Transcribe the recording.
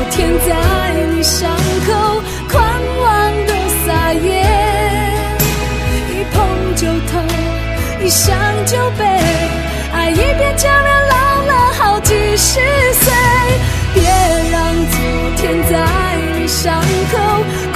天在你伤口狂妄的撒野，一碰就痛，一想就悲，爱一变成了老了好几十岁。别让昨天在你伤口